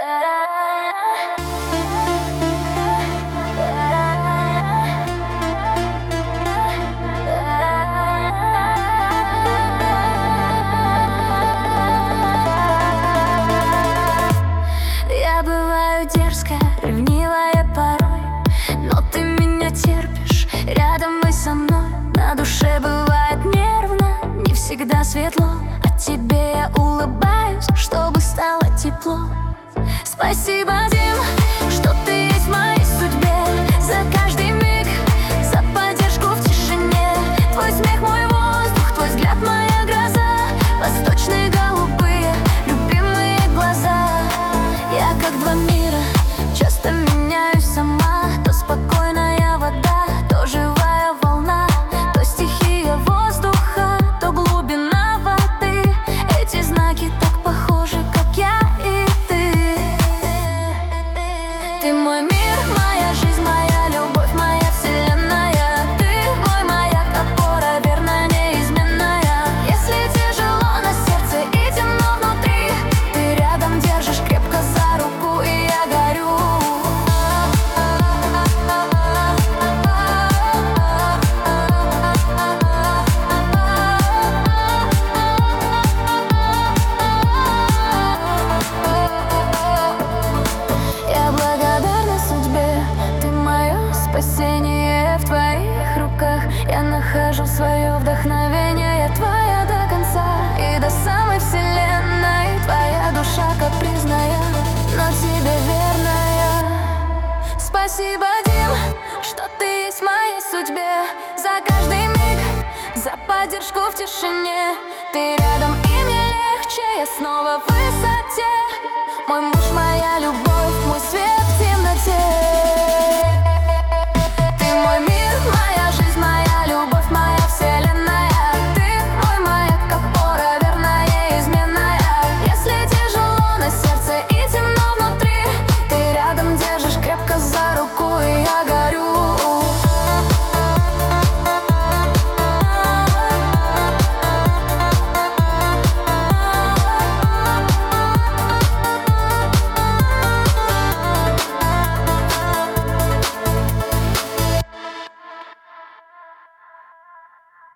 Я бываю дерзкая, ревнивая порой, но ты меня терпишь, рядом вы со мной. На душе бывает нервно, не всегда светло, а тебе я улыбаюсь, чтобы стало тепло. Спасибо, Дим, что ты есть в моей судьбе. За каждый миг, за поддержку в тишине. Твой смех мой воздух, твой взгляд моя гроза. Восточные голубые, любимые глаза. Я как два мира, часто меняюсь сама. То спокойная вода, то живая волна, то стихия воздуха, то глубина воды. Эти знаки так похожи, как я и ты. Ты мой мир, моя жизнь, моя любовь, моя вселенная. Ты мой маяк, опора, верная, неизменная. Если тяжело на сердце и темно внутри, ты рядом держишь крепко за руку, и я горю. Я благодарна судьбе, ты мое спасение. В твоих руках я нахожу свое вдохновение. Я твоя до конца и до самой вселенной. Твоя душа капризная, но тебе верная. Спасибо, Дим, что ты есть в моей судьбе. За каждый миг, за поддержку в тишине. Ты рядом, и мне легче, я снова в высоте. Мой муж, моя любовь.